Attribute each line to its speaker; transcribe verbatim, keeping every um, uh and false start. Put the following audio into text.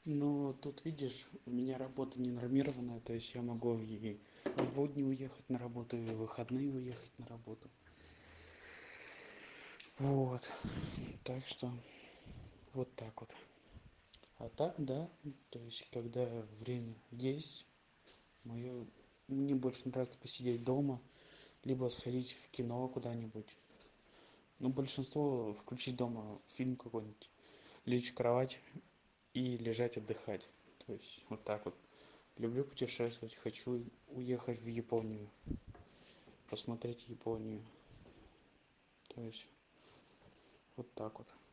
Speaker 1: Ну, тут видишь, у меня работа не нормированная, то есть я могу и в будни уехать на работу, и в выходные уехать на работу. Вот. Так что вот так вот. А так, да, то есть когда время есть, моё мне больше нравится посидеть дома, либо сходить в кино куда-нибудь. Ну, большинство включить дома фильм какой-нибудь, лечь в кровать и лежать отдыхать. То есть вот так вот. Люблю путешествовать, хочу уехать в Японию, посмотреть Японию. То есть вот так вот.